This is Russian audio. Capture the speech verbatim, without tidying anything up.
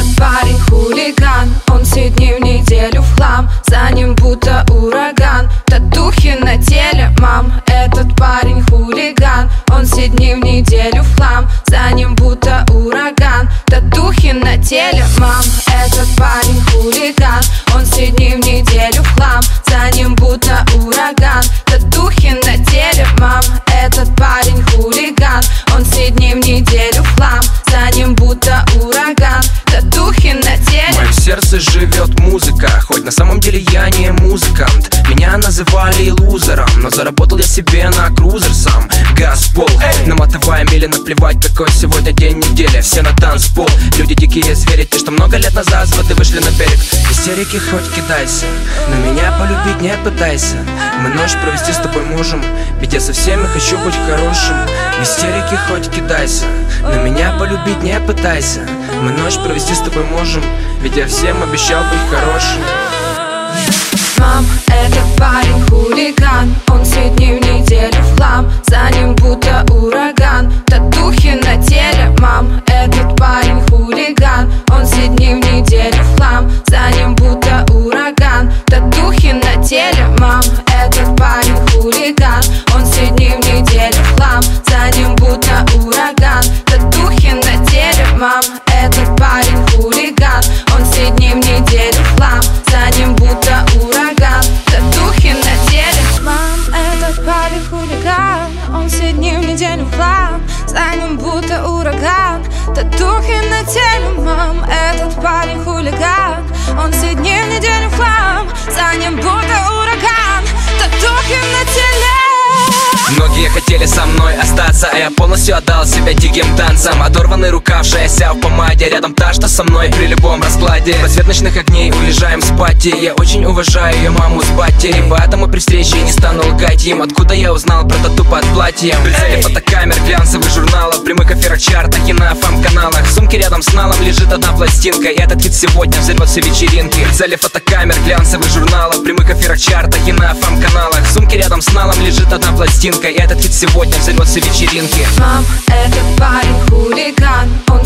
этот парень хулиган, он все дни в неделю в хлам, за ним будто ураган, татухи на теле, мам. Этот парень хулиган, он все дни в неделю в хлам, за ним будто ураган, татухи на теле, мам. Этот парень хулиган, он все дни в неделю в хлам, за ним будто ураган, татухи на теле, мам. Этот парень хулиган, он все дни в неделю в хлам, за ним будто ураган, татухи на теле. В моем сердце живет музыка, хоть на самом деле я не музыкант. Меня называли лузером, но заработал я себе на крузер сам. Газпол, наматывая мили, наплевать, какой сегодня день недели. Все на танцпол, люди дикие звери, те, что много лет назад с воды вышли на берег. Истерики хоть кидайся, но меня полюбить не пытайся. Мы ночь провести с тобой можем, ведь я со всеми хочу быть хорошим. В истерике хоть кидайся, но меня полюбить не пытайся. Мы ночь провести с тобой можем, ведь я всем обещал быть хорошим. Мам, этот парень хулиган, он все дни в неделю в хлам, за ним будто ураган, татухи на теле, мам. Этот парень хулиган, он все дни в неделю в хлам, за ним будто ураган, татухи на теле, мам. Этот парень хулиган, он все дни в неделю в хлам, за ним будто ураган, татухи на теле, мам. Этот парень хулиган, он все дни в неделю в хлам, за ним будто ураган, татухи на теле. Мам, этот парень хулиган, он все дни в неделю в хлам, за ним будто ураган, татухи на теле, мам. Этот парень хулиган, он все дни в неделю в хлам, за ним будто ураган, татухи на теле. Многие хотели со мной остаться, а я полностью отдал себя диким танцам. Оторванный рукав, шея в помаде, рядом та, что со мной при любом раскладе. Под свет ночных огней уезжаем с пати, я очень уважаю ее маму с батей, поэтому при встрече не стану лгать им, откуда я узнал про тату под платьем. Прицели фотокамер, глянцевых журналов, прямых эфирах чартах и на эф эм-каналах. В сумке рядом с налом лежит одна пластинка, и этот хит сегодня взорвется вечеринки. Прицели фотокамер, глянцевых журналов, прямых эфирах чартах и на эф эм-каналах. В сумке рядом с налом лежит одна пластинка, и этот хит сегодня взорвется вечеринки. Мам, этот парень хулиган, он